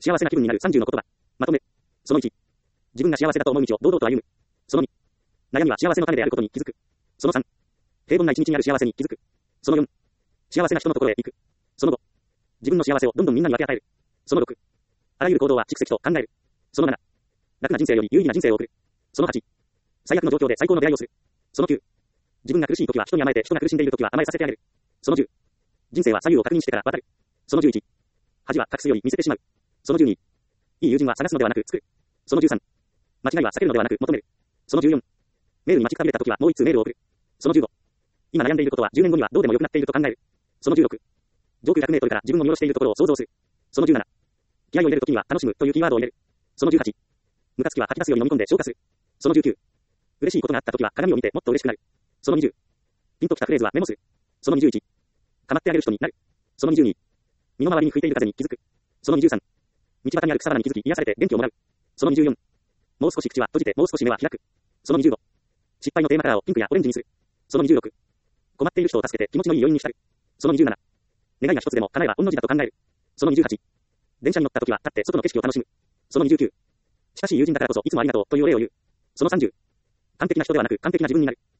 幸せな気分になる30の言葉。まとめ。その1。自分が幸せだと思う道を堂々と歩む。その2。悩みは幸せの種であることに気づく。その3。平凡な一日にある幸せに気づく。その4。幸せな人のところへ行く。その5。自分の幸せをどんどんみんなに分け与える。その6。あらゆる行動は蓄積と考える。その7。楽な人生より有意義な人生を送る。その8。最悪の状況で最高の出会いをする。その9。自分が苦しい時は人に甘えて人が苦しんでいる時は甘えさせてあげる。その10。人生は左右を確認してから渡る。その11。恥は隠すより見せてしまう。その12。いい友人は探すのではなく作る。その13。間違いは避けるのではなく求める。その14。メールに待ちくたびれた時はもう一通メールを送る。その15。今悩んでいることは10年後にはどうでもよくなっていると考える。その16。上空100メートルから自分を見下ろしているところを想像する。その17。気合を入れるときには楽しむというキーワードを入れる。その18。ムカつきは吐き出すように飲み込んで消化する。その19。嬉しいことがあったときは鏡を見てもっと嬉しくなる。その20。ピンときたフレーズはメモする。その21。構ってあげる人になる。その22。身の回りに吹いている風に気づく。その23。道端にある草花に気づき癒されて元気をもらう。その24。もう少し口は閉じてもう少し目は開く。その25。失敗のテーマカラーをピンクやオレンジにする。その26。困っている人を助けて気持ちのいい余韻に浸る。その27。願いが一つでも叶えば御の字だと考える。その28。電車に乗った時は立って外の景色を楽しむ。その29。近しい友人だからこそいつもありがとうというお礼を言う。その30。完璧な人ではなく完璧な自分になる。